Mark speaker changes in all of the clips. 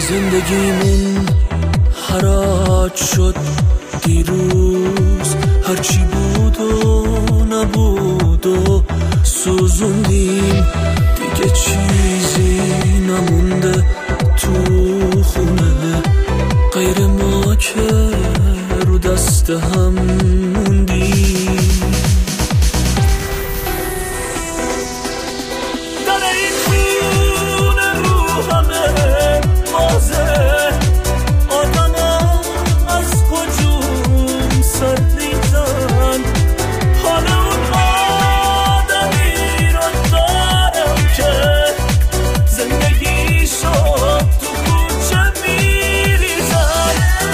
Speaker 1: زندگیمون حراج شد دیروز، هرچی بود و نبود و سوزوندیم، دیگه چیزی نمونده تو خونه غیر ما که رو دست هم موندیم. در این خونه رو همه بازه، آدم از هجوم سر میزن، حال اون آدمی رو دارم که زندگی شد تو کوچه میریزن.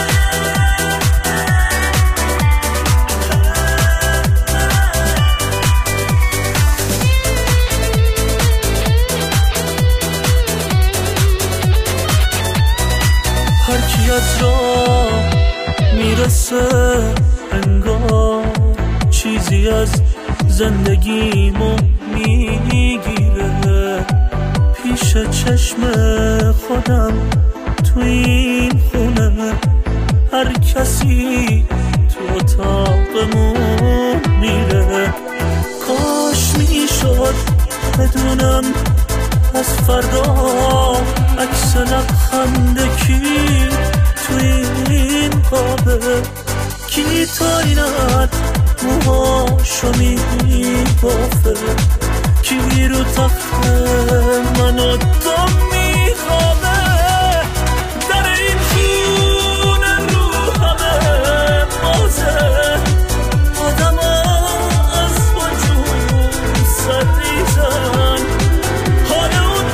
Speaker 1: هر کی از راه میرسه انگار چیزی از زندگیمو میگیره، پیش چشم خودم تو این خونه هر کسی تو اتاقمون میره. کاش میشد بدونم از فردا عکس لبخند کی تو این قابه، کی تا اینت موهاشو میبافه، کی رو تخت من و تو میخوابه. در این خونه رو همه بازه، آدم از وجود سر ریزن، حال اون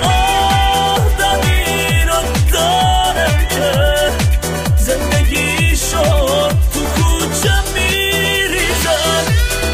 Speaker 1: آدمی رو دارم که زندگی شد تو کوچه میریزن.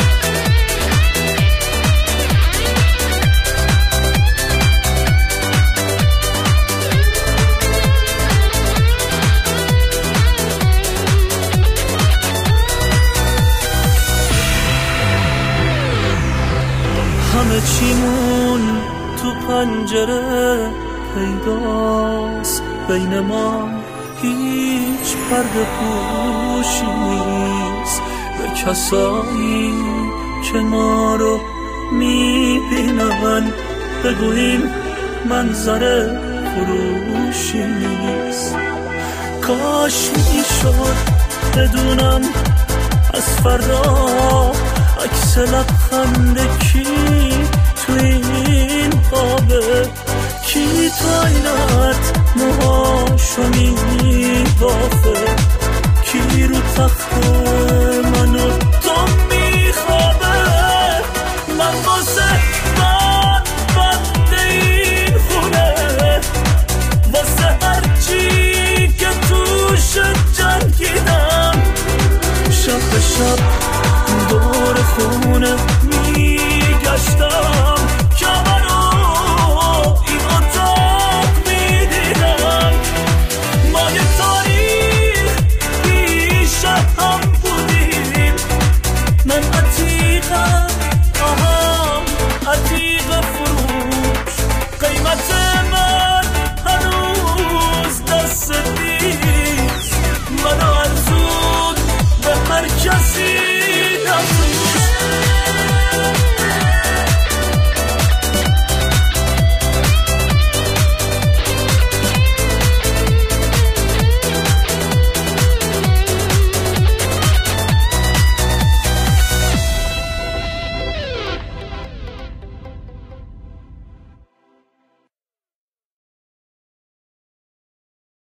Speaker 1: همه چیمون تو پنجره پیداست، بین ما هیچ پرده پوشی نیست، به کسایی که ما رو میبینن بگوییم منظره فروشی نیست. کاش میشد بدونم از فردا عکس لبخند کی تو این قابه، کی تا اینت موهاشو میبافه، کی رو تخت من و تو میخوابه. من واسه من بنده این خونه، واسه هرچی که توش جنگیدم، شب به شب دور خونه میگشتم که منو این اتاق میدیدم. ما یه تاریخ پیش هم بودیم، من عتیقم